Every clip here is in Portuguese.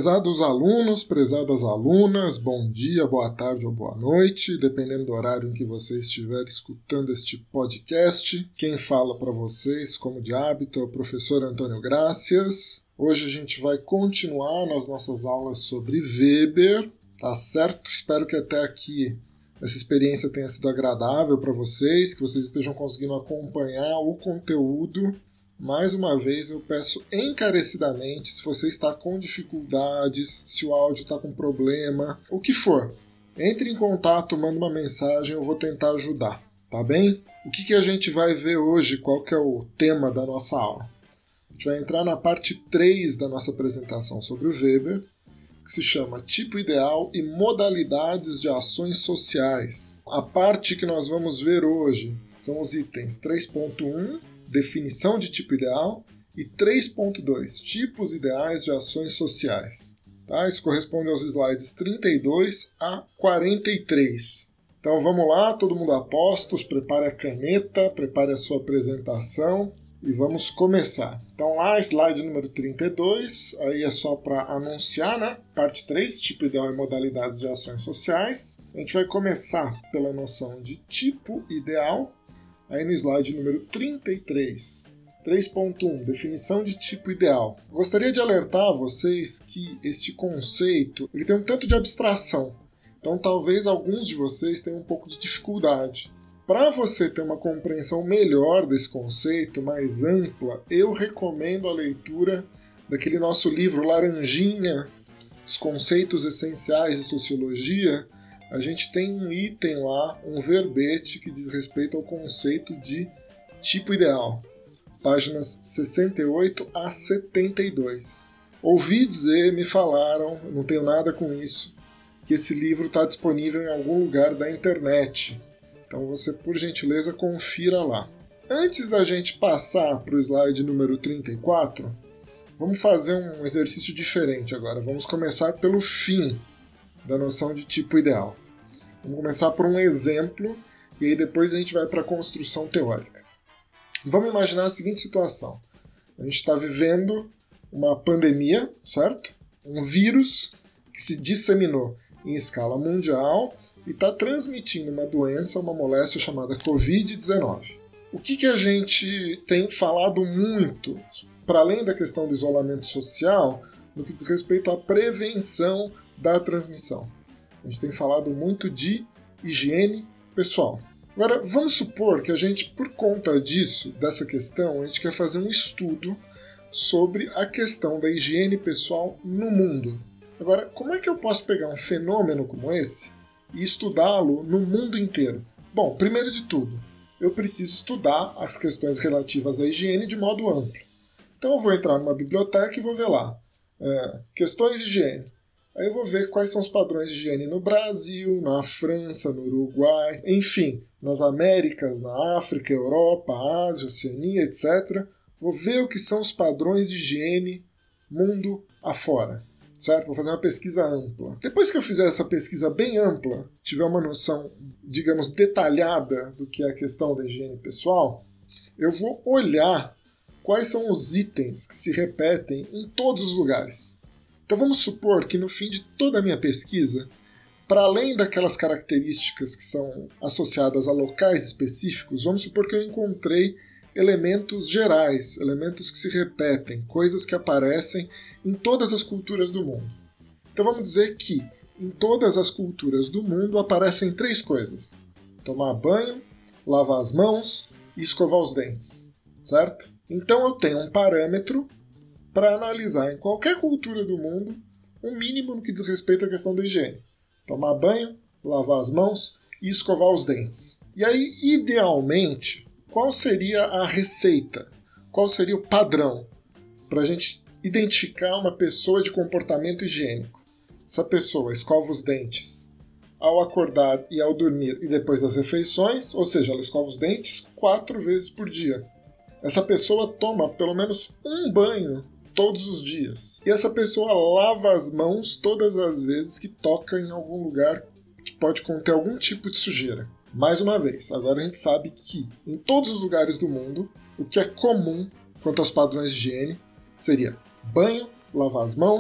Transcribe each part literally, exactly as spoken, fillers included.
Prezados alunos, prezadas alunas, bom dia, boa tarde ou boa noite, dependendo do horário em que você estiver escutando este podcast. Quem fala para vocês, como de hábito, é o professor Antônio Gracias. Hoje a gente vai continuar nas nossas aulas sobre Weber, tá certo? Espero que até aqui essa experiência tenha sido agradável para vocês, que vocês estejam conseguindo acompanhar o conteúdo. Mais uma vez eu peço encarecidamente, se você está com dificuldades, se o áudio está com problema, o que for, entre em contato, manda uma mensagem, eu vou tentar ajudar, tá bem? O que, que a gente vai ver hoje, qual que é o tema da nossa aula? A gente vai entrar na parte três da nossa apresentação sobre o Weber, que se chama Tipo Ideal e Modalidades de Ações Sociais. A parte que nós vamos ver hoje são os itens três ponto um, definição de tipo ideal, e três ponto dois, tipos ideais de ações sociais. Tá? Isso corresponde aos slides trinta e dois a quarenta e três. Então vamos lá, todo mundo a postos, prepare a caneta, prepare a sua apresentação e vamos começar. Então lá, slide número trinta e dois, aí é só para anunciar, né? Parte três, tipo ideal e modalidades de ações sociais. A gente vai começar pela noção de tipo ideal. Aí no slide número trinta e três, três ponto um, definição de tipo ideal. Gostaria de alertar a vocês que este conceito ele tem um tanto de abstração, então talvez alguns de vocês tenham um pouco de dificuldade. Para você ter uma compreensão melhor desse conceito, mais ampla, eu recomendo a leitura daquele nosso livro Laranjinha, Os Conceitos Essenciais de Sociologia. A gente tem um item lá, um verbete que diz respeito ao conceito de tipo ideal. Páginas sessenta e oito a setenta e dois. Ouvi dizer, me falaram, não tenho nada com isso, que esse livro está disponível em algum lugar da internet. Então você, por gentileza, confira lá. Antes da gente passar para o slide número trinta e quatro, vamos fazer um exercício diferente agora. Vamos começar pelo fim da noção de tipo ideal. Vamos começar por um exemplo e aí depois a gente vai para a construção teórica. Vamos imaginar a seguinte situação. A gente está vivendo uma pandemia, certo? Um vírus que se disseminou em escala mundial e está transmitindo uma doença, uma moléstia chamada covid dezenove. O que, que a gente tem falado muito, para além da questão do isolamento social, no que diz respeito à prevenção da transmissão? A gente tem falado muito de higiene pessoal. Agora, vamos supor que a gente, por conta disso, dessa questão, a gente quer fazer um estudo sobre a questão da higiene pessoal no mundo. Agora, como é que eu posso pegar um fenômeno como esse e estudá-lo no mundo inteiro? Bom, primeiro de tudo, eu preciso estudar as questões relativas à higiene de modo amplo. Então eu vou entrar numa biblioteca e vou ver lá, é, questões de higiene. Aí eu vou ver quais são os padrões de higiene no Brasil, na França, no Uruguai, enfim, nas Américas, na África, Europa, Ásia, Oceania, etcétera. Vou ver o que são os padrões de higiene mundo afora, certo? Vou fazer uma pesquisa ampla. Depois que eu fizer essa pesquisa bem ampla, tiver uma noção, digamos, detalhada do que é a questão da higiene pessoal, eu vou olhar quais são os itens que se repetem em todos os lugares. Então vamos supor que no fim de toda a minha pesquisa, para além daquelas características que são associadas a locais específicos, vamos supor que eu encontrei elementos gerais, elementos que se repetem, coisas que aparecem em todas as culturas do mundo. Então vamos dizer que em todas as culturas do mundo aparecem três coisas: tomar banho, lavar as mãos e escovar os dentes, certo? Então eu tenho um parâmetro para analisar em qualquer cultura do mundo um mínimo no que diz respeito à questão da higiene. Tomar banho, lavar as mãos e escovar os dentes. E aí, idealmente, qual seria a receita? Qual seria o padrão para a gente identificar uma pessoa de comportamento higiênico? Essa pessoa escova os dentes ao acordar e ao dormir e depois das refeições, ou seja, ela escova os dentes quatro vezes por dia. Essa pessoa toma pelo menos um banho todos os dias. E essa pessoa lava as mãos todas as vezes que toca em algum lugar que pode conter algum tipo de sujeira. Mais uma vez, agora a gente sabe que em todos os lugares do mundo, o que é comum quanto aos padrões de higiene seria banho, lavar as mãos,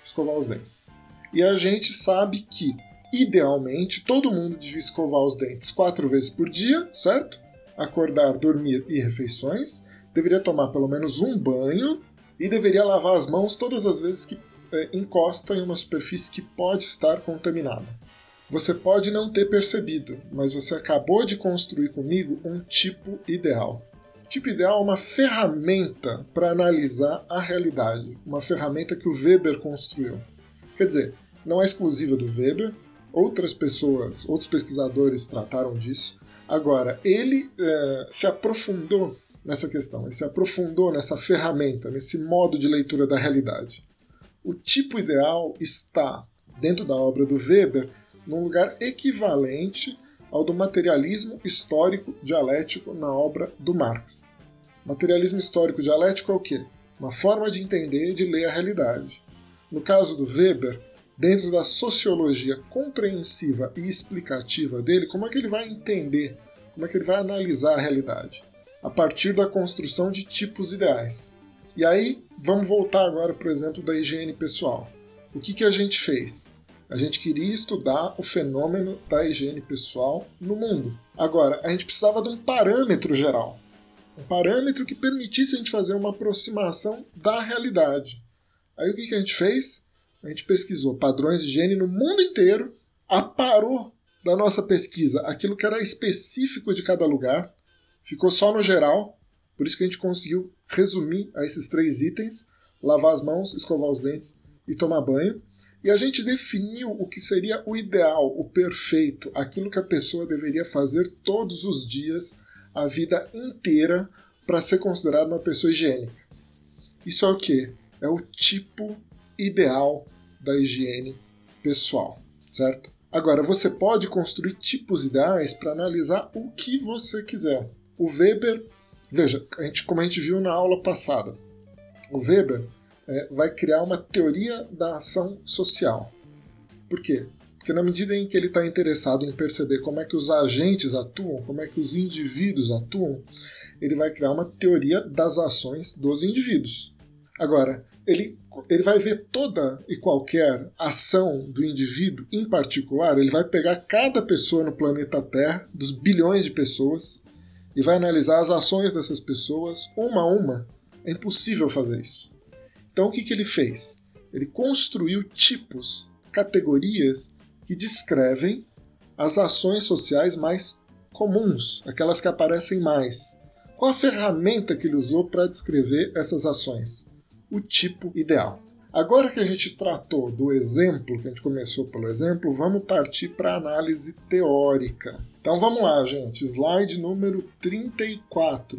escovar os dentes. E a gente sabe que, idealmente, todo mundo devia escovar os dentes quatro vezes por dia, certo? Acordar, dormir e refeições. Deveria tomar pelo menos um banho e deveria lavar as mãos todas as vezes que é, encosta em uma superfície que pode estar contaminada. Você pode não ter percebido, mas você acabou de construir comigo um tipo ideal. O tipo ideal é uma ferramenta para analisar a realidade, uma ferramenta que o Weber construiu. Quer dizer, não é exclusiva do Weber, outras pessoas, outros pesquisadores trataram disso. Agora, ele é, se aprofundou nessa questão, ele se aprofundou nessa ferramenta, nesse modo de leitura da realidade. O tipo ideal está, dentro da obra do Weber, num lugar equivalente ao do materialismo histórico dialético na obra do Marx. Materialismo histórico dialético é o quê? Uma forma de entender e de ler a realidade. No caso do Weber, dentro da sociologia compreensiva e explicativa dele, como é que ele vai entender, como é que ele vai analisar a realidade? A partir da construção de tipos ideais. E aí, vamos voltar agora para o exemplo da higiene pessoal. O que, que a gente fez? A gente queria estudar o fenômeno da higiene pessoal no mundo. Agora, a gente precisava de um parâmetro geral. Um parâmetro que permitisse a gente fazer uma aproximação da realidade. Aí o que, que a gente fez? A gente pesquisou padrões de higiene no mundo inteiro, aparou da nossa pesquisa aquilo que era específico de cada lugar, ficou só no geral, por isso que a gente conseguiu resumir a esses três itens: lavar as mãos, escovar os dentes e tomar banho. E a gente definiu o que seria o ideal, o perfeito, aquilo que a pessoa deveria fazer todos os dias, a vida inteira, para ser considerada uma pessoa higiênica. Isso é o quê? É o tipo ideal da higiene pessoal, certo? Agora, você pode construir tipos ideais para analisar o que você quiser. O Weber, veja, a gente, como a gente viu na aula passada, o Weber é, vai criar uma teoria da ação social. Por quê? Porque na medida em que ele está interessado em perceber como é que os agentes atuam, como é que os indivíduos atuam, ele vai criar uma teoria das ações dos indivíduos. Agora, ele, ele vai ver toda e qualquer ação do indivíduo em particular, ele vai pegar cada pessoa no planeta Terra, dos bilhões de pessoas, e vai analisar as ações dessas pessoas uma a uma. É impossível fazer isso. Então o que, que ele fez? Ele construiu tipos, categorias que descrevem as ações sociais mais comuns, aquelas que aparecem mais. Qual a ferramenta que ele usou para descrever essas ações? O tipo ideal. Agora que a gente tratou do exemplo, que a gente começou pelo exemplo, vamos partir para a análise teórica. Então vamos lá, gente. Slide número trinta e quatro.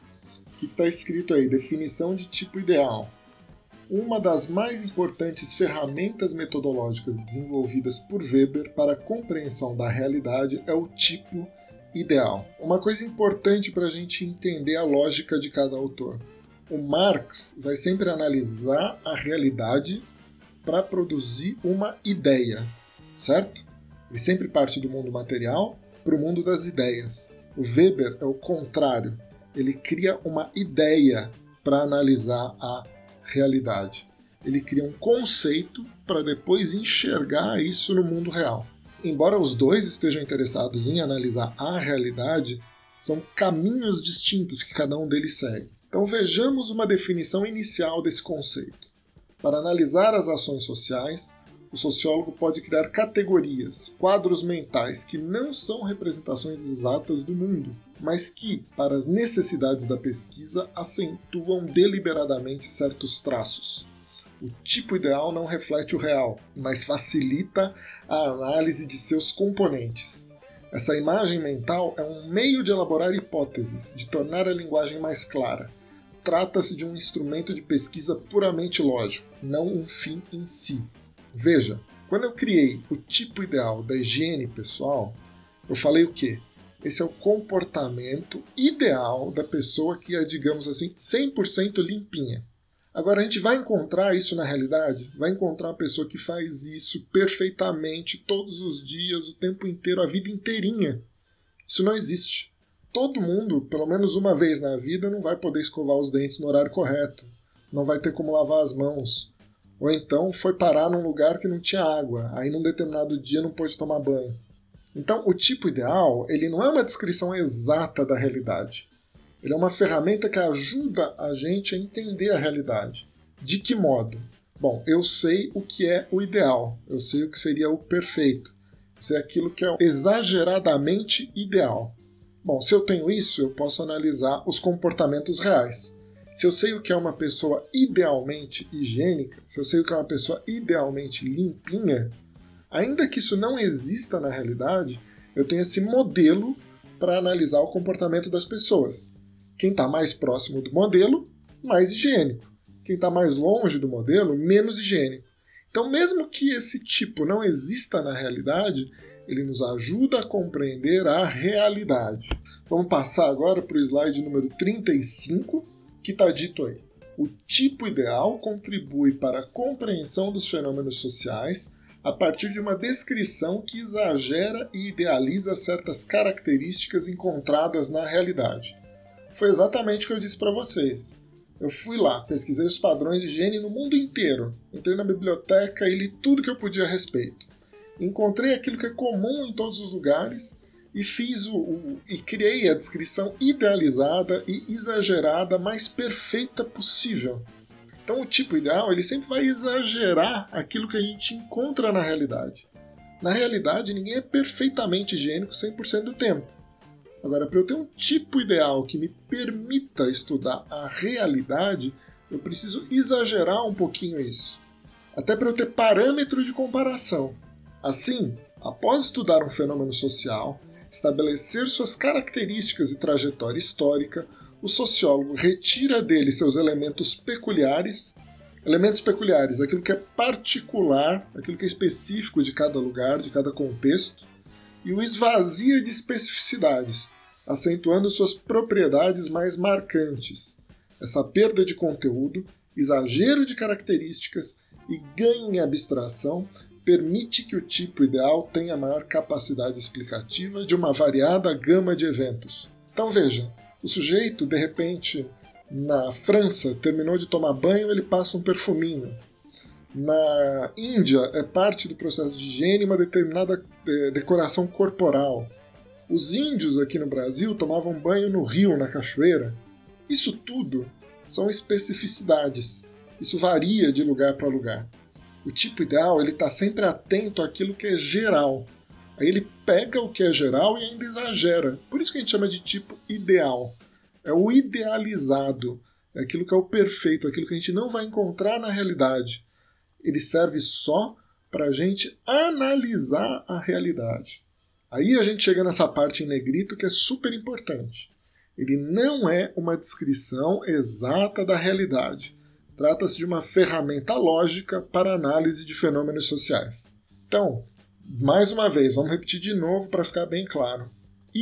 O que está escrito aí? Definição de tipo ideal. Uma das mais importantes ferramentas metodológicas desenvolvidas por Weber para a compreensão da realidade é o tipo ideal. Uma coisa importante para a gente entender a lógica de cada autor. O Marx vai sempre analisar a realidade para produzir uma ideia, certo? Ele sempre parte do mundo material para o mundo das ideias. O Weber é o contrário. Ele cria uma ideia para analisar a realidade. Ele cria um conceito para depois enxergar isso no mundo real. Embora os dois estejam interessados em analisar a realidade, são caminhos distintos que cada um deles segue. Então vejamos uma definição inicial desse conceito. Para analisar as ações sociais, o sociólogo pode criar categorias, quadros mentais que não são representações exatas do mundo, mas que, para as necessidades da pesquisa, acentuam deliberadamente certos traços. O tipo ideal não reflete o real, mas facilita a análise de seus componentes. Essa imagem mental é um meio de elaborar hipóteses, de tornar a linguagem mais clara. Trata-se de um instrumento de pesquisa puramente lógico, não um fim em si. Veja, quando eu criei o tipo ideal da higiene pessoal, eu falei o quê? Esse é o comportamento ideal da pessoa que é, digamos assim, cem por cento limpinha. Agora, a gente vai encontrar isso na realidade? Vai encontrar uma pessoa que faz isso perfeitamente, todos os dias, o tempo inteiro, a vida inteirinha. Isso não existe. Todo mundo, pelo menos uma vez na vida, não vai poder escovar os dentes no horário correto. Não vai ter como lavar as mãos. Ou então foi parar num lugar que não tinha água, aí num determinado dia não pôde tomar banho. Então o tipo ideal, ele não é uma descrição exata da realidade. Ele é uma ferramenta que ajuda a gente a entender a realidade. De que modo? Bom, eu sei o que é o ideal, eu sei o que seria o perfeito, eu sei aquilo que é exageradamente ideal. Bom, se eu tenho isso, eu posso analisar os comportamentos reais. Se eu sei o que é uma pessoa idealmente higiênica, se eu sei o que é uma pessoa idealmente limpinha, ainda que isso não exista na realidade, eu tenho esse modelo para analisar o comportamento das pessoas. Quem está mais próximo do modelo, mais higiênico. Quem está mais longe do modelo, menos higiênico. Então, mesmo que esse tipo não exista na realidade, ele nos ajuda a compreender a realidade. Vamos passar agora para o slide número trinta e cinco, que está dito aí. O tipo ideal contribui para a compreensão dos fenômenos sociais a partir de uma descrição que exagera e idealiza certas características encontradas na realidade. Foi exatamente o que eu disse para vocês. Eu fui lá, pesquisei os padrões de higiene no mundo inteiro, entrei na biblioteca e li tudo que eu podia a respeito. Encontrei aquilo que é comum em todos os lugares e fiz o, o e criei a descrição idealizada e exagerada mais perfeita possível. Então o tipo ideal ele sempre vai exagerar aquilo que a gente encontra na realidade. Na realidade, ninguém é perfeitamente higiênico cem por cento do tempo. Agora, para eu ter um tipo ideal que me permita estudar a realidade, eu preciso exagerar um pouquinho isso. Até para eu ter parâmetro de comparação. Assim, após estudar um fenômeno social, estabelecer suas características e trajetória histórica, o sociólogo retira dele seus elementos peculiares, elementos peculiares, aquilo que é particular, aquilo que é específico de cada lugar, de cada contexto, e o esvazia de especificidades, acentuando suas propriedades mais marcantes. Essa perda de conteúdo, exagero de características e ganho em abstração permite que o tipo ideal tenha maior capacidade explicativa de uma variada gama de eventos. Então veja, o sujeito, de repente, na França, terminou de tomar banho, ele passa um perfuminho. Na Índia, é parte do processo de higiene uma determinada eh, decoração corporal. Os índios aqui no Brasil tomavam banho no rio, na cachoeira. Isso tudo são especificidades. Isso varia de lugar para lugar. O tipo ideal ele está sempre atento àquilo que é geral. Aí ele pega o que é geral e ainda exagera. Por isso que a gente chama de tipo ideal. É o idealizado, é aquilo que é o perfeito, aquilo que a gente não vai encontrar na realidade. Ele serve só para a gente analisar a realidade. Aí a gente chega nessa parte em negrito que é super importante. Ele não é uma descrição exata da realidade. Trata-se de uma ferramenta lógica para análise de fenômenos sociais. Então, mais uma vez, vamos repetir de novo para ficar bem claro.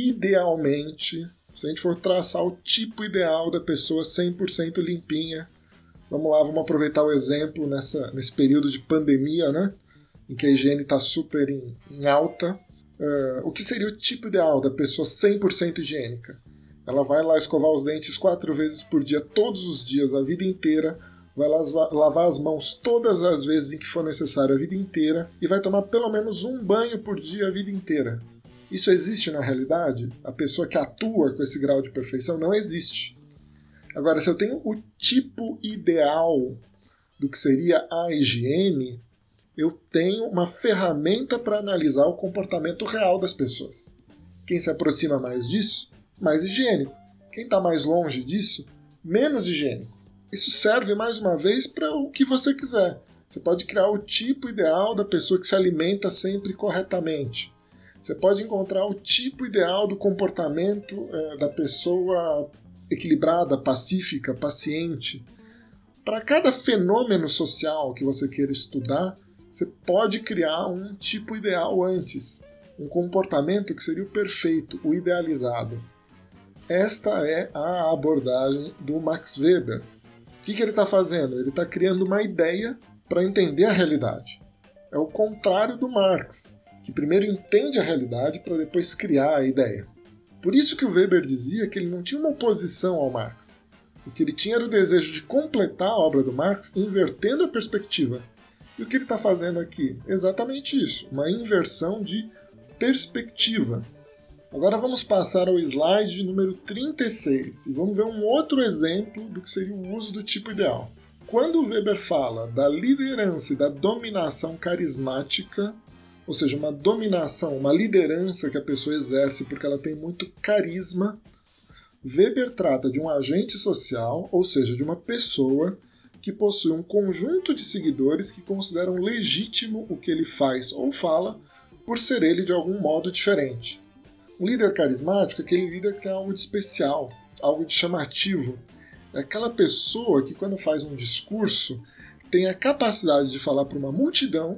Idealmente, se a gente for traçar o tipo ideal da pessoa cem por cento limpinha, vamos lá, vamos aproveitar o exemplo nessa, nesse período de pandemia, né, em que a higiene está super em, em alta. Uh, o que seria o tipo ideal da pessoa cem por cento higiênica? Ela vai lá escovar os dentes quatro vezes por dia, todos os dias, a vida inteira, vai lá lavar as mãos todas as vezes em que for necessário a vida inteira e vai tomar pelo menos um banho por dia a vida inteira. Isso existe na realidade? A pessoa que atua com esse grau de perfeição não existe. Agora, se eu tenho o tipo ideal do que seria a higiene, eu tenho uma ferramenta para analisar o comportamento real das pessoas. Quem se aproxima mais disso, mais higiênico. Quem está mais longe disso, menos higiênico. Isso serve, mais uma vez, para o que você quiser. Você pode criar o tipo ideal da pessoa que se alimenta sempre corretamente. Você pode encontrar o tipo ideal do comportamento é, da pessoa equilibrada, pacífica, paciente. Para cada fenômeno social que você queira estudar, você pode criar um tipo ideal antes, um comportamento que seria o perfeito, o idealizado. Esta é a abordagem do Max Weber. O que, que ele está fazendo? Ele está criando uma ideia para entender a realidade. É o contrário do Marx, que primeiro entende a realidade para depois criar a ideia. Por isso que o Weber dizia que ele não tinha uma oposição ao Marx. O que ele tinha era o desejo de completar a obra do Marx invertendo a perspectiva. E o que ele está fazendo aqui? Exatamente isso, uma inversão de perspectiva. Agora vamos passar ao slide número trinta e seis e vamos ver um outro exemplo do que seria o uso do tipo ideal. Quando o Weber fala da liderança e da dominação carismática, ou seja, uma dominação, uma liderança que a pessoa exerce porque ela tem muito carisma, Weber trata de um agente social, ou seja, de uma pessoa que possui um conjunto de seguidores que consideram legítimo o que ele faz ou fala por ser ele de algum modo diferente. Um líder carismático é aquele líder que tem algo de especial, algo de chamativo. É aquela pessoa que, quando faz um discurso, tem a capacidade de falar para uma multidão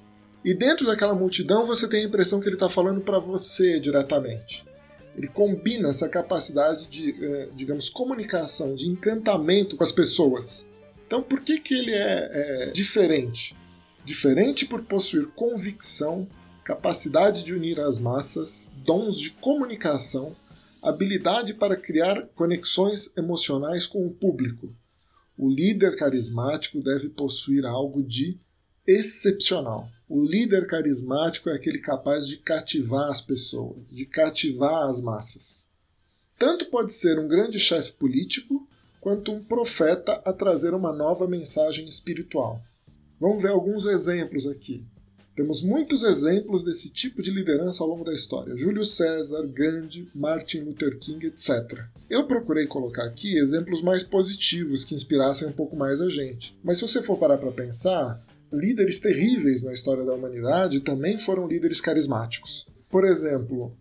e dentro daquela multidão você tem a impressão que ele está falando para você diretamente. Ele combina essa capacidade de, digamos, comunicação, de encantamento com as pessoas. Então, por que, que ele é, é diferente? Diferente por possuir convicção, capacidade de unir as massas, dons de comunicação, habilidade para criar conexões emocionais com o público. O líder carismático deve possuir algo de excepcional. O líder carismático é aquele capaz de cativar as pessoas, de cativar as massas. Tanto pode ser um grande chefe político, quanto um profeta a trazer uma nova mensagem espiritual. Vamos ver alguns exemplos aqui. Temos muitos exemplos desse tipo de liderança ao longo da história. Júlio César, Gandhi, Martin Luther King, etcétera. Eu procurei colocar aqui exemplos mais positivos que inspirassem um pouco mais a gente. Mas se você for parar para pensar, líderes terríveis na história da humanidade também foram líderes carismáticos. Por exemplo,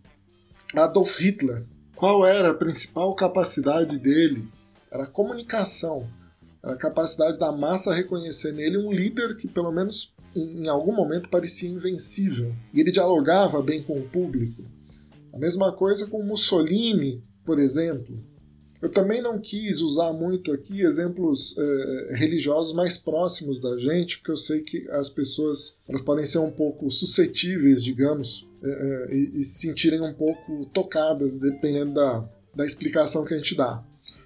Adolf Hitler. Qual era a principal capacidade dele? Era a comunicação. Era a capacidade da massa reconhecer nele um líder que, pelo menos em algum momento, parecia invencível. E ele dialogava bem com o público. A mesma coisa com Mussolini, por exemplo. Eu também não quis usar muito aqui exemplos eh, religiosos mais próximos da gente, porque eu sei que as pessoas elas podem ser um pouco suscetíveis, digamos, eh, eh, e, e se sentirem um pouco tocadas, dependendo da, da explicação que a gente dá.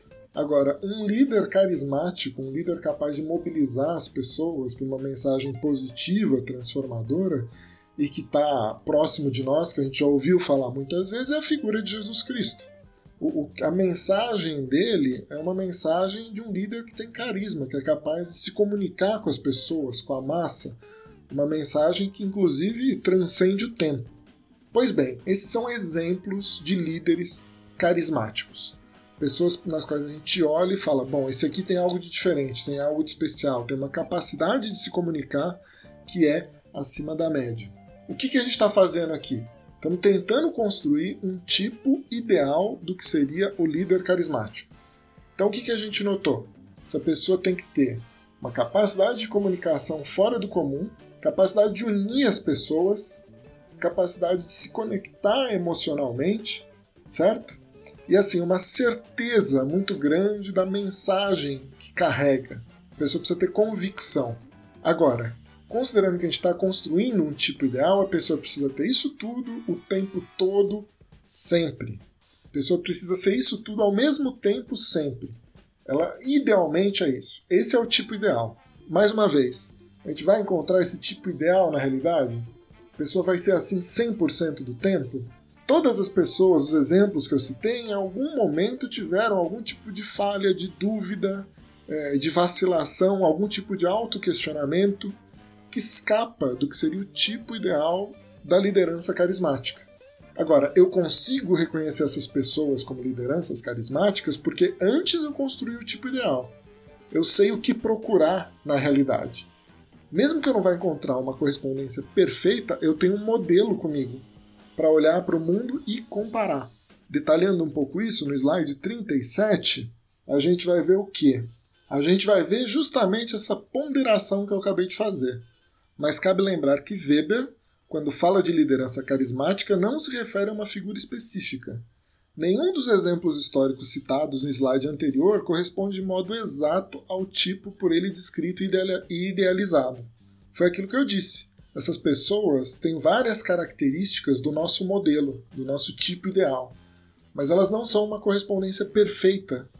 Agora, um líder carismático, um líder capaz de mobilizar as pessoas por uma mensagem positiva, transformadora, e que está próximo de nós, que a gente já ouviu falar muitas vezes, é a figura de Jesus Cristo. O, o, a mensagem dele é uma mensagem de um líder que tem carisma, que é capaz de se comunicar com as pessoas, com a massa, uma mensagem que inclusive transcende o tempo. Pois bem, esses são exemplos de líderes carismáticos. Pessoas nas quais a gente olha e fala, bom, esse aqui tem algo de diferente, tem algo de especial, tem uma capacidade de se comunicar que é acima da média. O que, que a gente está fazendo aqui? Estamos tentando construir um tipo ideal do que seria o líder carismático. Então o que, que a gente notou? Essa pessoa tem que ter uma capacidade de comunicação fora do comum, capacidade de unir as pessoas, capacidade de se conectar emocionalmente, certo? E assim, uma certeza muito grande da mensagem que carrega. A pessoa precisa ter convicção. Agora, considerando que a gente está construindo um tipo ideal, a pessoa precisa ter isso tudo o tempo todo, sempre. A pessoa precisa ser isso tudo ao mesmo tempo, sempre. Ela idealmente é isso. Esse é o tipo ideal. Mais uma vez, a gente vai encontrar esse tipo ideal na realidade? A pessoa vai ser assim cem por cento do tempo? Todas as pessoas, os exemplos que eu citei, em algum momento tiveram algum tipo de falha, de dúvida, de vacilação, algum tipo de autoquestionamento que escapa do que seria o tipo ideal da liderança carismática. Agora, eu consigo reconhecer essas pessoas como lideranças carismáticas porque antes eu construí o tipo ideal. Eu sei o que procurar na realidade. Mesmo que eu não vá encontrar uma correspondência perfeita, eu tenho um modelo comigo para olhar para o mundo e comparar. Detalhando um pouco isso, no slide trinta e sete, a gente vai ver o quê? A gente vai ver justamente essa ponderação que eu acabei de fazer. Mas cabe lembrar que Weber, quando fala de liderança carismática, não se refere a uma figura específica. Nenhum dos exemplos históricos citados no slide anterior corresponde de modo exato ao tipo por ele descrito e idealizado. Foi aquilo que eu disse. Essas pessoas têm várias características do nosso modelo, do nosso tipo ideal, mas elas não são uma correspondência perfeita.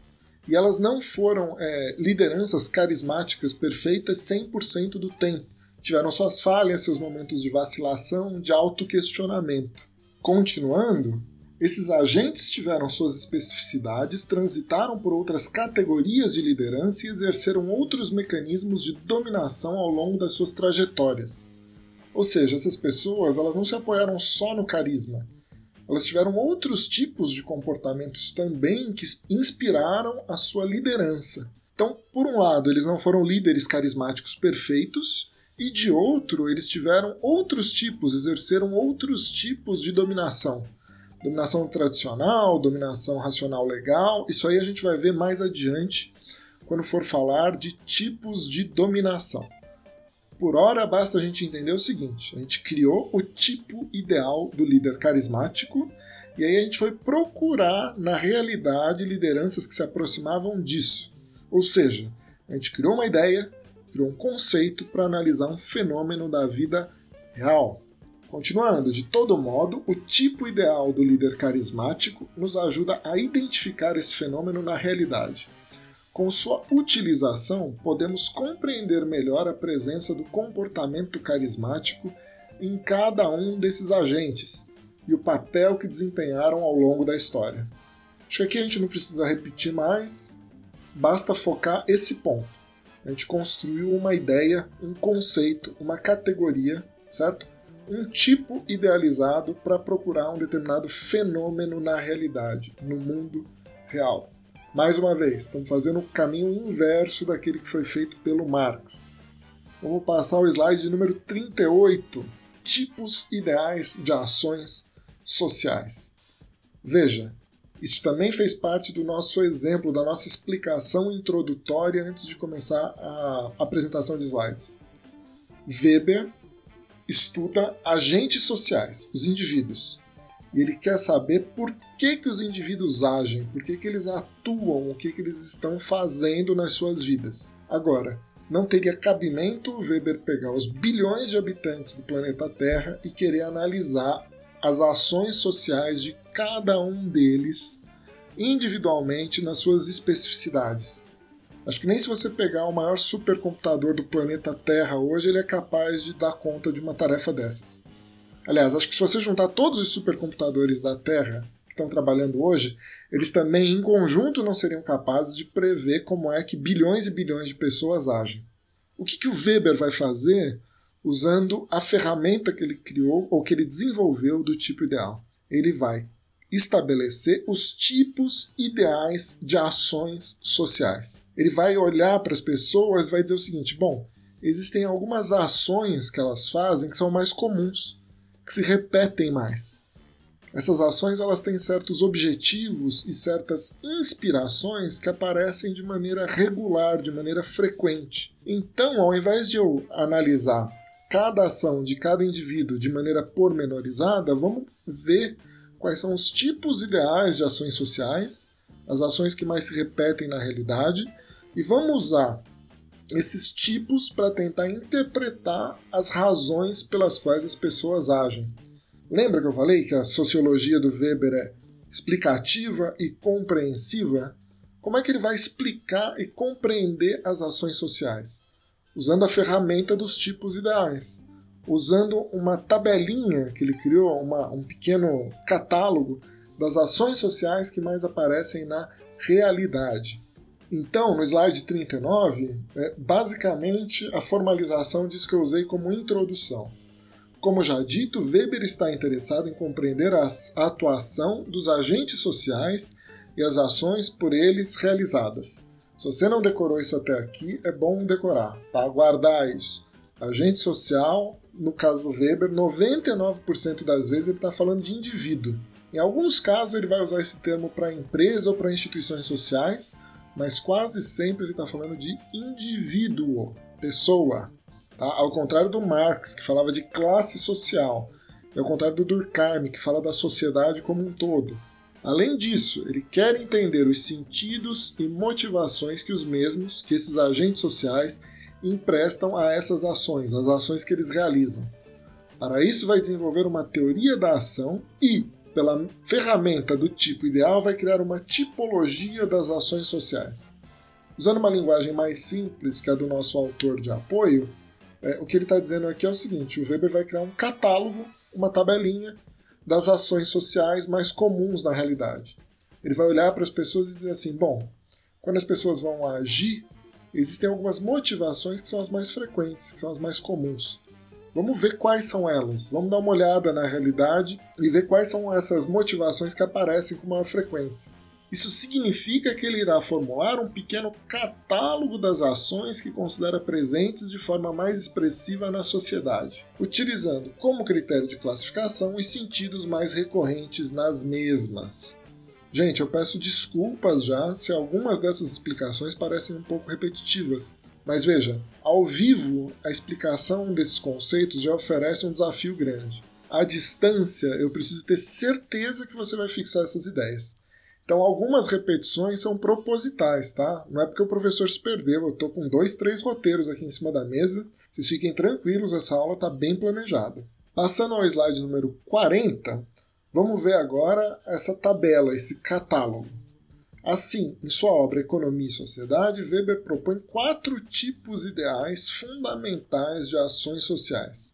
E elas não foram é, lideranças carismáticas perfeitas cem por cento do tempo. Tiveram suas falhas, seus momentos de vacilação, de autoquestionamento. Continuando, esses agentes tiveram suas especificidades, transitaram por outras categorias de liderança e exerceram outros mecanismos de dominação ao longo das suas trajetórias. Ou seja, essas pessoas elas não se apoiaram só no carisma, elas tiveram outros tipos de comportamentos também que inspiraram a sua liderança. Então, por um lado, eles não foram líderes carismáticos perfeitos, e de outro, eles tiveram outros tipos, exerceram outros tipos de dominação. Dominação tradicional, dominação racional legal, isso aí a gente vai ver mais adiante quando for falar de tipos de dominação. Por hora, basta a gente entender o seguinte, a gente criou o tipo ideal do líder carismático e aí a gente foi procurar na realidade lideranças que se aproximavam disso. Ou seja, a gente criou uma ideia, criou um conceito para analisar um fenômeno da vida real. Continuando, de todo modo, o tipo ideal do líder carismático nos ajuda a identificar esse fenômeno na realidade. Com sua utilização, podemos compreender melhor a presença do comportamento carismático em cada um desses agentes e o papel que desempenharam ao longo da história. Acho que aqui a gente não precisa repetir mais, basta focar esse ponto. A gente construiu uma ideia, um conceito, uma categoria, certo? Um tipo idealizado para procurar um determinado fenômeno na realidade, no mundo real. Mais uma vez, estamos fazendo o caminho inverso daquele que foi feito pelo Marx. Vamos passar ao slide número trinta e oito, tipos ideais de ações sociais. Veja, isso também fez parte do nosso exemplo, da nossa explicação introdutória antes de começar a apresentação de slides. Weber estuda agentes sociais, os indivíduos, e ele quer saber por que, que os indivíduos agem, por que, que eles atuam, o que, que eles estão fazendo nas suas vidas. Agora, não teria cabimento Weber pegar os bilhões de habitantes do planeta Terra e querer analisar as ações sociais de cada um deles individualmente nas suas especificidades. Acho que nem se você pegar o maior supercomputador do planeta Terra hoje, ele é capaz de dar conta de uma tarefa dessas. Aliás, acho que se você juntar todos os supercomputadores da Terra que estão trabalhando hoje, eles também em conjunto não seriam capazes de prever como é que bilhões e bilhões de pessoas agem. O que, que o Weber vai fazer usando a ferramenta que ele criou ou que ele desenvolveu do tipo ideal? Ele vai estabelecer os tipos ideais de ações sociais. Ele vai olhar para as pessoas e vai dizer o seguinte, bom, existem algumas ações que elas fazem que são mais comuns, que se repetem mais. Essas ações elas têm certos objetivos e certas inspirações que aparecem de maneira regular, de maneira frequente. Então, ao invés de eu analisar cada ação de cada indivíduo de maneira pormenorizada, vamos ver quais são os tipos ideais de ações sociais, as ações que mais se repetem na realidade, e vamos usar esses tipos para tentar interpretar as razões pelas quais as pessoas agem. Lembra que eu falei que a sociologia do Weber é explicativa e compreensiva? Como é que ele vai explicar e compreender as ações sociais? Usando a ferramenta dos tipos ideais. Usando uma tabelinha que ele criou, uma, um pequeno catálogo das ações sociais que mais aparecem na realidade. Então, no slide trinta e nove, é basicamente a formalização disso que eu usei como introdução. Como já dito, Weber está interessado em compreender a atuação dos agentes sociais e as ações por eles realizadas. Se você não decorou isso até aqui, é bom decorar, tá? Guardar isso. Agente social, no caso do Weber, noventa e nove por cento das vezes ele está falando de indivíduo. Em alguns casos ele vai usar esse termo para empresa ou para instituições sociais, mas quase sempre ele está falando de indivíduo, pessoa. Tá? Ao contrário do Marx, que falava de classe social, e ao contrário do Durkheim, que fala da sociedade como um todo. Além disso, ele quer entender os sentidos e motivações que os mesmos, que esses agentes sociais, emprestam a essas ações, as ações que eles realizam. Para isso, vai desenvolver uma teoria da ação e, pela ferramenta do tipo ideal, vai criar uma tipologia das ações sociais. Usando uma linguagem mais simples que a do nosso autor de apoio, é, o que ele está dizendo aqui é o seguinte: o Weber vai criar um catálogo, uma tabelinha das ações sociais mais comuns na realidade. Ele vai olhar para as pessoas e dizer assim, bom, quando as pessoas vão agir, existem algumas motivações que são as mais frequentes, que são as mais comuns. Vamos ver quais são elas, vamos dar uma olhada na realidade e ver quais são essas motivações que aparecem com maior frequência. Isso significa que ele irá formular um pequeno catálogo das ações que considera presentes de forma mais expressiva na sociedade, utilizando como critério de classificação os sentidos mais recorrentes nas mesmas. Gente, eu peço desculpas já se algumas dessas explicações parecem um pouco repetitivas. Mas veja, ao vivo, a explicação desses conceitos já oferece um desafio grande. À distância, eu preciso ter certeza que você vai fixar essas ideias. Então, algumas repetições são propositais, tá? Não é porque o professor se perdeu, eu estou com dois, três roteiros aqui em cima da mesa. Vocês fiquem tranquilos, essa aula está bem planejada. Passando ao slide número quarenta, vamos ver agora essa tabela, esse catálogo. Assim, em sua obra Economia e Sociedade, Weber propõe quatro tipos ideais fundamentais de ações sociais.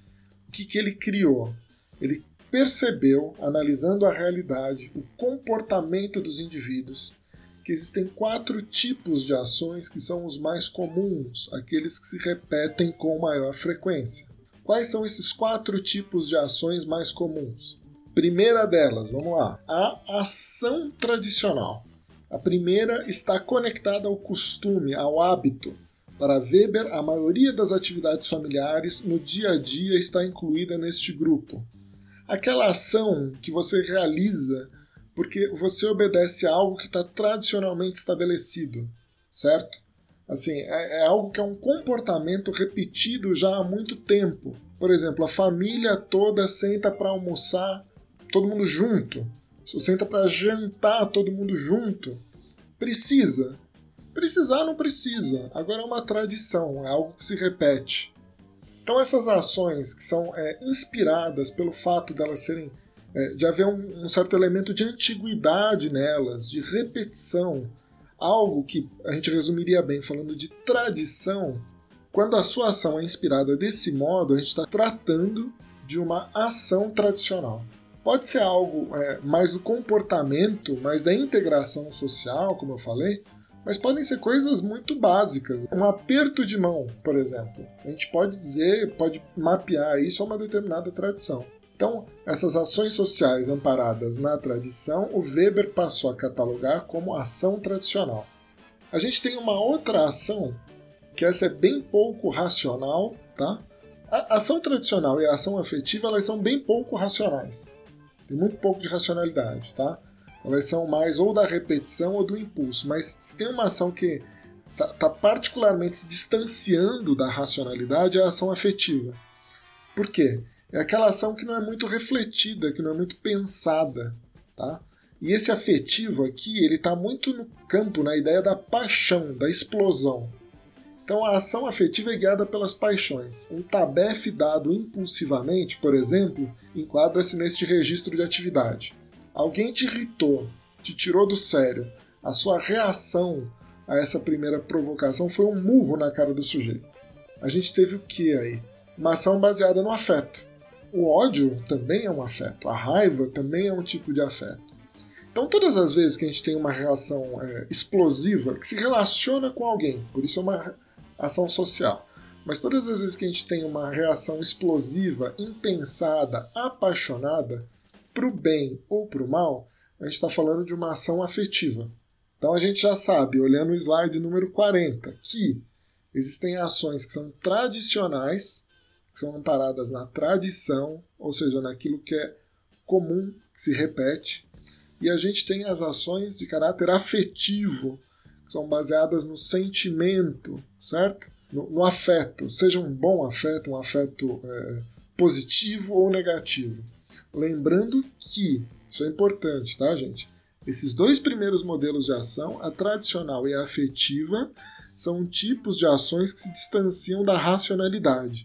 O que, que ele criou? Ele percebeu, analisando a realidade, o comportamento dos indivíduos, que existem quatro tipos de ações que são os mais comuns, aqueles que se repetem com maior frequência. Quais são esses quatro tipos de ações mais comuns? Primeira delas, vamos lá, a ação tradicional. A primeira está conectada ao costume, ao hábito. Para Weber, a maioria das atividades familiares no dia a dia está incluída neste grupo. Aquela ação que você realiza porque você obedece a algo que está tradicionalmente estabelecido, certo? Assim, é, é algo que é um comportamento repetido já há muito tempo. Por exemplo, a família toda senta para almoçar, todo mundo junto. Senta para jantar, todo mundo junto. Precisa. Precisar não precisa. Agora é uma tradição, é algo que se repete. Então essas ações que são é, inspiradas pelo fato delas serem, é, de haver um, um certo elemento de antiguidade nelas, de repetição, algo que a gente resumiria bem falando de tradição, quando a sua ação é inspirada desse modo, a gente está tratando de uma ação tradicional. Pode ser algo é, mais do comportamento, mais da integração social, como eu falei, mas podem ser coisas muito básicas. Um aperto de mão, por exemplo. A gente pode dizer, pode mapear isso a uma determinada tradição. Então, essas ações sociais amparadas na tradição, o Weber passou a catalogar como ação tradicional. A gente tem uma outra ação, que essa é bem pouco racional, tá? A ação tradicional e a ação afetiva, elas são bem pouco racionais. Tem muito pouco de racionalidade, tá? Elas são mais ou da repetição ou do impulso, mas se tem uma ação que está tá particularmente se distanciando da racionalidade, é a ação afetiva. Por quê? É aquela ação que não é muito refletida, que não é muito pensada, tá? E esse afetivo aqui, ele está muito no campo, na ideia da paixão, da explosão. Então a ação afetiva é guiada pelas paixões. Um tabefe dado impulsivamente, por exemplo, enquadra-se neste registro de atividade. Alguém te irritou, te tirou do sério. A sua reação a essa primeira provocação foi um murro na cara do sujeito. A gente teve o que aí? Uma ação baseada no afeto. O ódio também é um afeto. A raiva também é um tipo de afeto. Então todas as vezes que a gente tem uma reação é, explosiva, que se relaciona com alguém, por isso é uma ação social, mas todas as vezes que a gente tem uma reação explosiva, impensada, apaixonada, para o bem ou para o mal, a gente está falando de uma ação afetiva. Então a gente já sabe, olhando o slide número quarenta, que existem ações que são tradicionais, que são amparadas na tradição, ou seja, naquilo que é comum, que se repete, e a gente tem as ações de caráter afetivo, que são baseadas no sentimento, certo? No, no afeto, seja um bom afeto, um afeto é, positivo ou negativo. Lembrando que, isso é importante, tá, gente? Esses dois primeiros modelos de ação, a tradicional e a afetiva, são tipos de ações que se distanciam da racionalidade.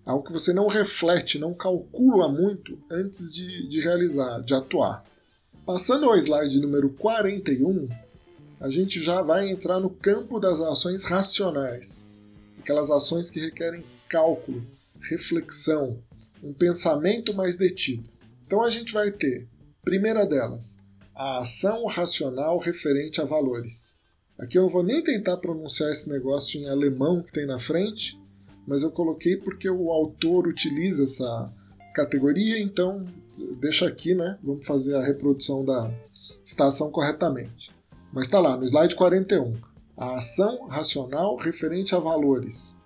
algo que você não reflete, não calcula muito antes de, de realizar, de atuar. Passando ao slide número quarenta e um, a gente já vai entrar no campo das ações racionais, aquelas ações que requerem cálculo, reflexão, um pensamento mais detido. Então a gente vai ter, primeira delas, a ação racional referente a valores. Aqui eu não vou nem tentar pronunciar esse negócio em alemão que tem na frente, mas eu coloquei porque o autor utiliza essa categoria, então deixa aqui, né? Vamos fazer a reprodução da citação corretamente. Mas está lá, no slide quarenta e um. A ação racional referente a valores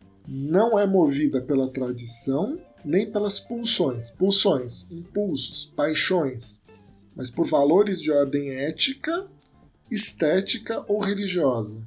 não é movida pela tradição nem pelas pulsões, pulsões, impulsos, paixões, mas por valores de ordem ética, estética ou religiosa.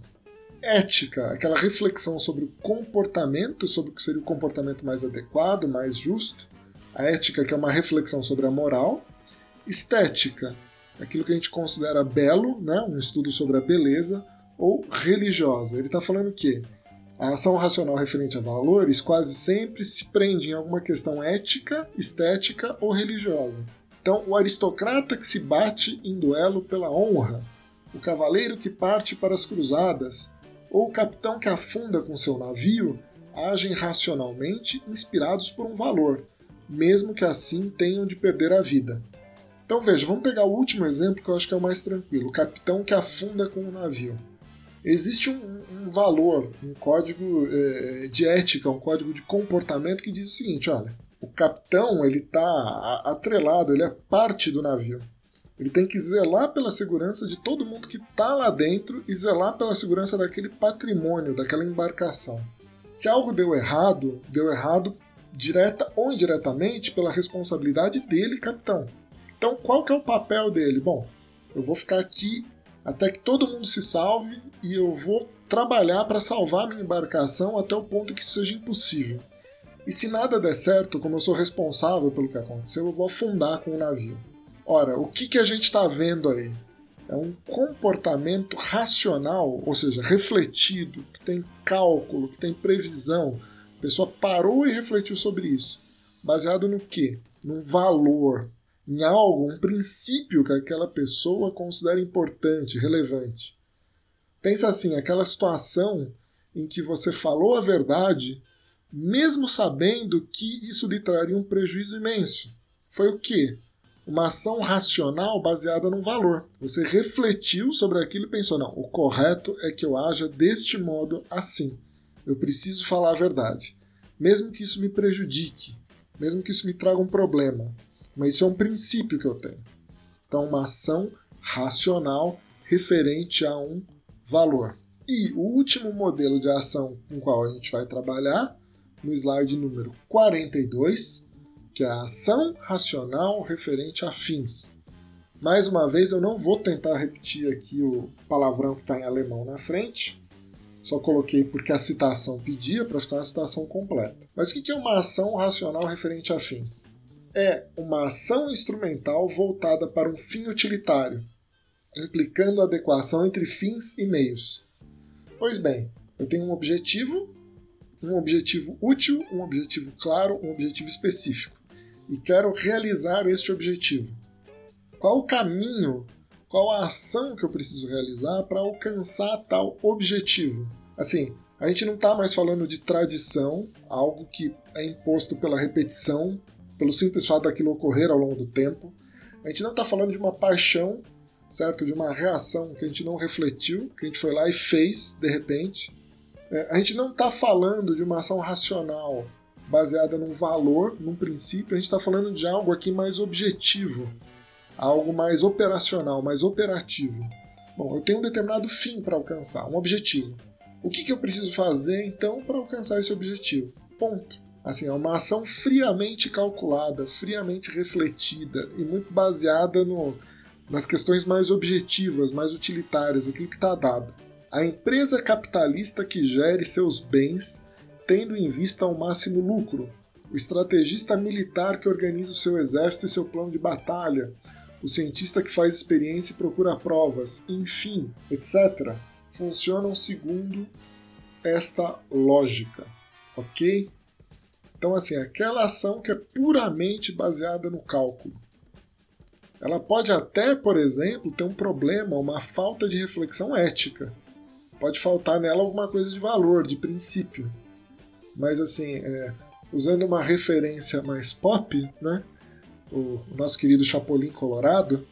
Ética, aquela reflexão sobre o comportamento, sobre o que seria o comportamento mais adequado, mais justo. A ética, que é uma reflexão sobre a moral. Estética, aquilo que a gente considera belo, né? Um estudo sobre a beleza. Ou religiosa. Ele está falando o quê? A ação racional referente a valores quase sempre se prende em alguma questão ética, estética ou religiosa. Então, o aristocrata que se bate em duelo pela honra, o cavaleiro que parte para as cruzadas, ou o capitão que afunda com seu navio, agem racionalmente inspirados por um valor, mesmo que assim tenham de perder a vida. Então veja, vamos pegar o último exemplo que eu acho que é o mais tranquilo, o capitão que afunda com o navio. Existe um, um valor, um código é, de ética, um código de comportamento que diz o seguinte, olha, o capitão ele está atrelado, ele é parte do navio. Ele tem que zelar pela segurança de todo mundo que está lá dentro e zelar pela segurança daquele patrimônio, daquela embarcação. Se algo deu errado, deu errado direta ou indiretamente pela responsabilidade dele, capitão. Então, qual que é o papel dele? Bom, eu vou ficar aqui até que todo mundo se salve e eu vou trabalhar para salvar minha embarcação até o ponto que isso seja impossível. E se nada der certo, como eu sou responsável pelo que aconteceu, eu vou afundar com o navio. Ora, o que, que a gente está vendo aí? É um comportamento racional, ou seja, refletido, que tem cálculo, que tem previsão. A pessoa parou e refletiu sobre isso. Baseado no quê? Num valor, em algo, um princípio que aquela pessoa considera importante, relevante. Pensa assim, aquela situação em que você falou a verdade, mesmo sabendo que isso lhe traria um prejuízo imenso. Foi o quê? Uma ação racional baseada num valor. Você refletiu sobre aquilo e pensou, não, o correto é que eu haja deste modo assim. Eu preciso falar a verdade. Mesmo que isso me prejudique, mesmo que isso me traga um problema. Mas isso é um princípio que eu tenho. Então, uma ação racional referente a um valor. E o último modelo de ação com o qual a gente vai trabalhar, no slide número quarenta e dois, que é a ação racional referente a fins. Mais uma vez, eu não vou tentar repetir aqui o palavrão que está em alemão na frente, só coloquei porque a citação pedia para ficar uma citação completa. Mas o que é uma ação racional referente a fins? É uma ação instrumental voltada para um fim utilitário, implicando a adequação entre fins e meios. Pois bem, eu tenho um objetivo, um objetivo útil, um objetivo claro, um objetivo específico, e quero realizar este objetivo. Qual o caminho, qual a ação que eu preciso realizar para alcançar tal objetivo? Assim, a gente não está mais falando de tradição, algo que é imposto pela repetição, pelo simples fato daquilo ocorrer ao longo do tempo. A gente não está falando de uma paixão, certo? De uma reação que a gente não refletiu, que a gente foi lá e fez de repente. É, a gente não está falando de uma ação racional baseada num valor, num princípio. A gente está falando de algo aqui mais objetivo, algo mais operacional, mais operativo. Bom, eu tenho um determinado fim para alcançar, um objetivo. O que, que eu preciso fazer então para alcançar esse objetivo? Ponto. Assim, é uma ação friamente calculada, friamente refletida e muito baseada no, nas questões mais objetivas, mais utilitárias, aquilo que está dado. A empresa capitalista que gere seus bens tendo em vista ao máximo lucro, o estrategista militar que organiza o seu exército e seu plano de batalha, o cientista que faz experiência e procura provas, enfim, etcétera, funcionam segundo esta lógica, ok? Então, assim, aquela ação que é puramente baseada no cálculo. Ela pode até, por exemplo, ter um problema, uma falta de reflexão ética. Pode faltar nela alguma coisa de valor, de princípio. Mas, assim, é, usando uma referência mais pop, né? O, o nosso querido Chapolin Colorado,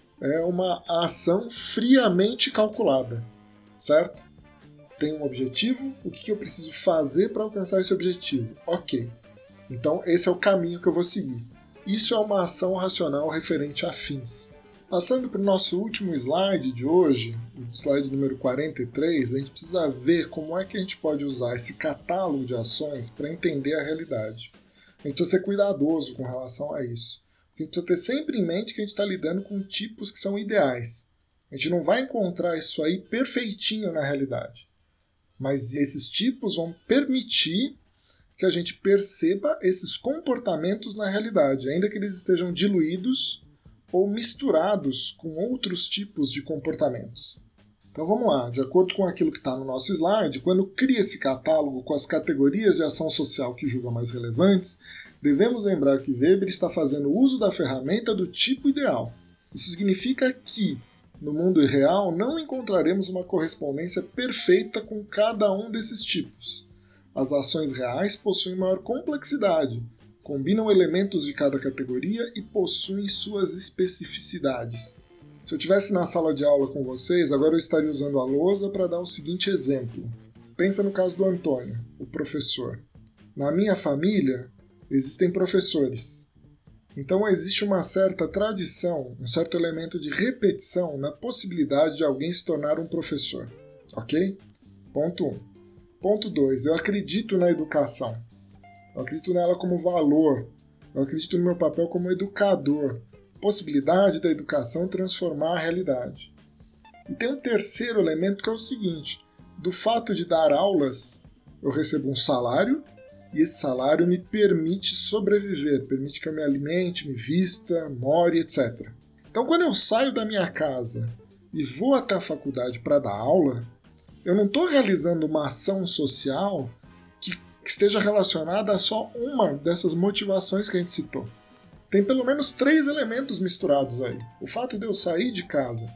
é uma ação friamente calculada, certo? Tem um objetivo, o que eu preciso fazer para alcançar esse objetivo? Ok, então esse é o caminho que eu vou seguir. Isso é uma ação racional referente a fins. Passando para o nosso último slide de hoje, o slide número quarenta e três, a gente precisa ver como é que a gente pode usar esse catálogo de ações para entender a realidade. A gente precisa ser cuidadoso com relação a isso. A gente precisa ter sempre em mente que a gente está lidando com tipos que são ideais. A gente não vai encontrar isso aí perfeitinho na realidade. Mas esses tipos vão permitir que a gente perceba esses comportamentos na realidade, ainda que eles estejam diluídos ou misturados com outros tipos de comportamentos. Então vamos lá, de acordo com aquilo que está no nosso slide, quando cria esse catálogo com as categorias de ação social que julga mais relevantes, devemos lembrar que Weber está fazendo uso da ferramenta do tipo ideal. Isso significa que, no mundo real, não encontraremos uma correspondência perfeita com cada um desses tipos. As ações reais possuem maior complexidade, combinam elementos de cada categoria e possuem suas especificidades. Se eu estivesse na sala de aula com vocês, agora eu estaria usando a lousa para dar o seguinte exemplo. Pensa no caso do Antônio, o professor. Na minha família, existem professores. Então existe uma certa tradição, um certo elemento de repetição na possibilidade de alguém se tornar um professor. Ok? Ponto um. Ponto dois. Eu acredito na educação. Eu acredito nela como valor. Eu acredito no meu papel como educador. Possibilidade da educação transformar a realidade. E tem um terceiro elemento que é o seguinte. Do fato de dar aulas, eu recebo um salário, e esse salário me permite sobreviver, permite que eu me alimente, me vista, more, etcétera. Então, quando eu saio da minha casa e vou até a faculdade para dar aula, eu não estou realizando uma ação social que esteja relacionada a só uma dessas motivações que a gente citou. Tem pelo menos três elementos misturados aí. O fato de eu sair de casa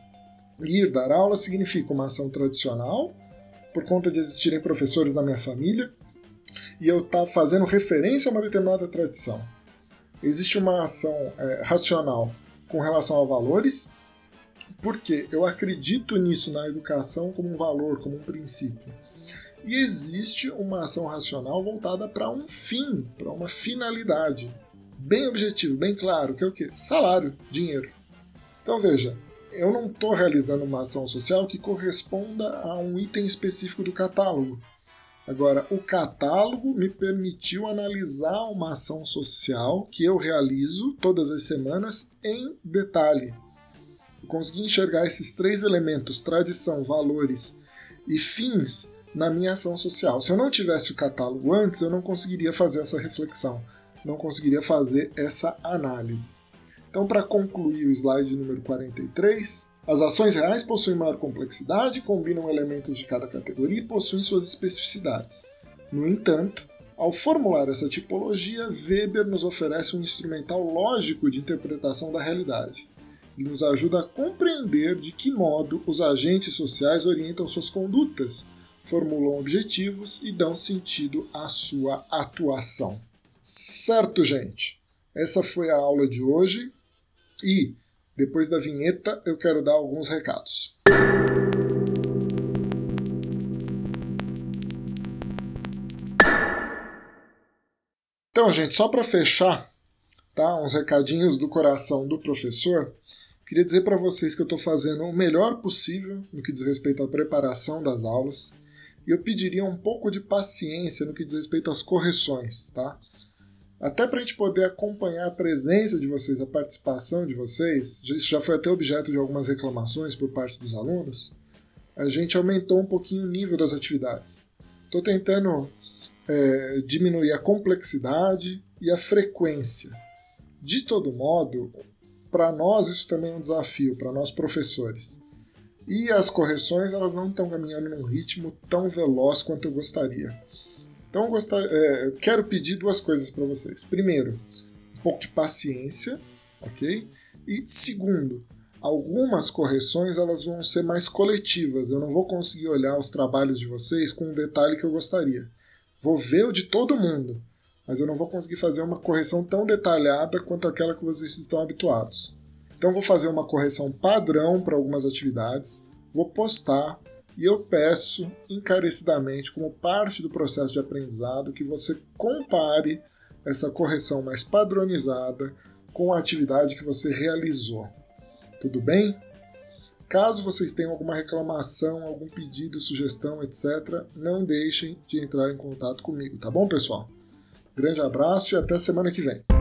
e ir dar aula significa uma ação tradicional, por conta de existirem professores na minha família, e eu estar tá fazendo referência a uma determinada tradição. Existe uma ação é, racional com relação a valores, porque eu acredito nisso na educação como um valor, como um princípio. E existe uma ação racional voltada para um fim, para uma finalidade, bem objetivo, bem claro, que é o quê? Salário, dinheiro. Então veja, eu não estou realizando uma ação social que corresponda a um item específico do catálogo. Agora, o catálogo me permitiu analisar uma ação social que eu realizo todas as semanas em detalhe. Eu consegui enxergar esses três elementos, tradição, valores e fins, na minha ação social. Se eu não tivesse o catálogo antes, eu não conseguiria fazer essa reflexão, não conseguiria fazer essa análise. Então, para concluir o slide número quarenta e três, as ações reais possuem maior complexidade, combinam elementos de cada categoria e possuem suas especificidades. No entanto, ao formular essa tipologia, Weber nos oferece um instrumental lógico de interpretação da realidade. Ele nos ajuda a compreender de que modo os agentes sociais orientam suas condutas, formulam objetivos e dão sentido à sua atuação. Certo, gente? Essa foi a aula de hoje e, depois da vinheta, eu quero dar alguns recados. Então, gente, só para fechar, tá, uns recadinhos do coração do professor, queria dizer para vocês que eu estou fazendo o melhor possível no que diz respeito à preparação das aulas e eu pediria um pouco de paciência no que diz respeito às correções, tá? Até para a gente poder acompanhar a presença de vocês, a participação de vocês, isso já foi até objeto de algumas reclamações por parte dos alunos, a gente aumentou um pouquinho o nível das atividades. Estou tentando é, diminuir a complexidade e a frequência. De todo modo, para nós isso também é um desafio, para nós professores. E as correções elas não estão caminhando num ritmo tão veloz quanto eu gostaria. Então eu, gostar, é, eu quero pedir duas coisas para vocês. Primeiro, um pouco de paciência, ok? E segundo, algumas correções elas vão ser mais coletivas. Eu não vou conseguir olhar os trabalhos de vocês com um detalhe que eu gostaria. Vou ver o de todo mundo, mas eu não vou conseguir fazer uma correção tão detalhada quanto aquela que vocês estão habituados. Então vou fazer uma correção padrão para algumas atividades, vou postar e eu peço encarecidamente, como parte do processo de aprendizado, que você compare essa correção mais padronizada com a atividade que você realizou. Tudo bem? Caso vocês tenham alguma reclamação, algum pedido, sugestão, etcétera, não deixem de entrar em contato comigo, tá bom, pessoal? Grande abraço e até semana que vem.